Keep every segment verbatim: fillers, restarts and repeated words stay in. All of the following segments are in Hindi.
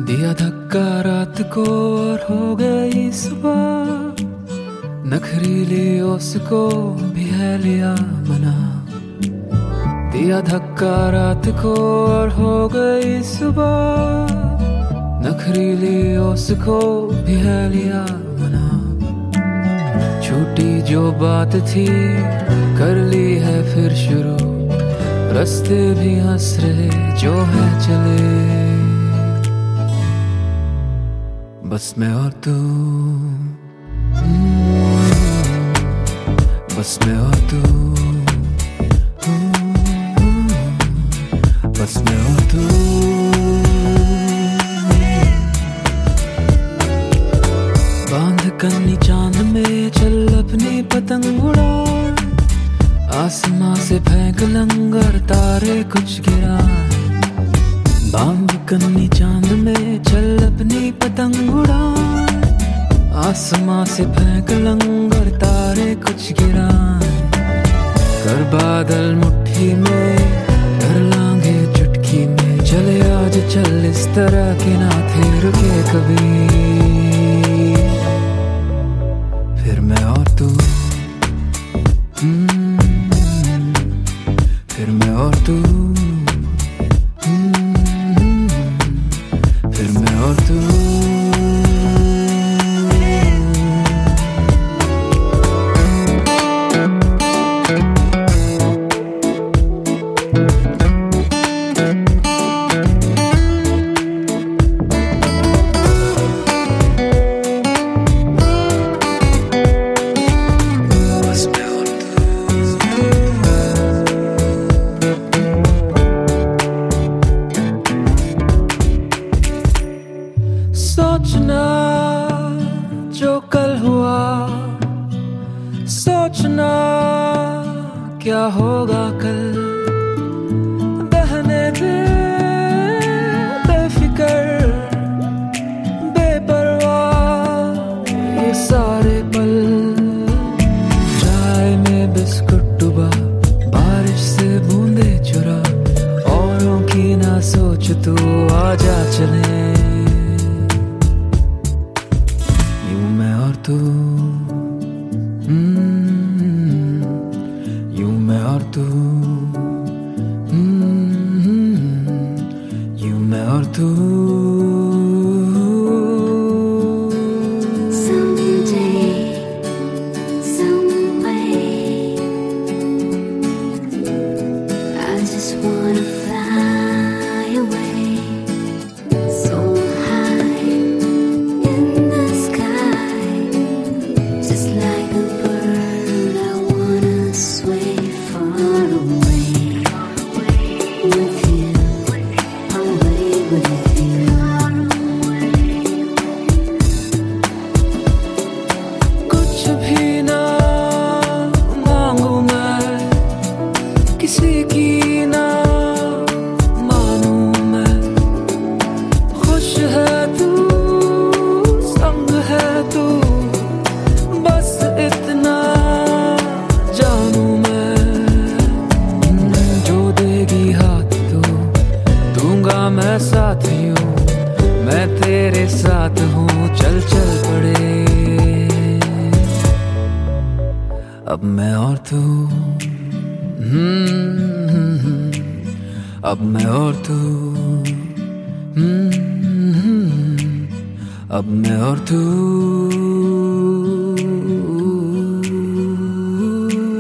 दिया धक्का रात को और हो गई सुबह, नखरीली उसको भी है लिया मना। दिया धक्का रात को और हो गई सुबह, नखरीली उसको भी है लिया मना। छूटी जो बात थी कर ली है फिर शुरू, रास्ते भी हंस रहे जो है चले। बस मैं और तू, बस मैं और तू, बस मैं और तू। बांध कन्नी चांद में चल अपनी पतंग उड़ा, आसमां से फेंक लंगर तारे कुछ गिरा। बांध कन्नी चांद में चल अपनी पतंग उड़ा, आसमां से फेंक लंगर तारे कुछ गिरा। कर बादल मुट्ठी में कर लांगे चुटकी में, चले आज चल इस तरह के ना थे रुके कभी। फिर मैं और तू, फिर मैं और तू, फिर मैं और तू। सोचना जो कल हुआ, सोचना क्या होगा कल। बहने दे बेफिकर बेपरवाह ये सारे पल। चाय में बिस्कुट डुबा, बारिश से बूंदे चुरा, औरों की ना सोच तू आजा चले। तू यूं मैं और तू, यूं मैं और तू। किसी की ना मानूं मैं, खुश है तू संग है तू, बस इतना जानूं मैं। जो देगी हाथ तो दूंगा मैं साथ यूं, मैं तेरे साथ हूँ चल चल पड़े। अब मैं और तू, अब मैं और तू, अब मैं और तू,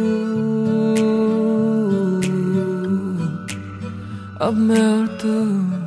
अब मैं और तू।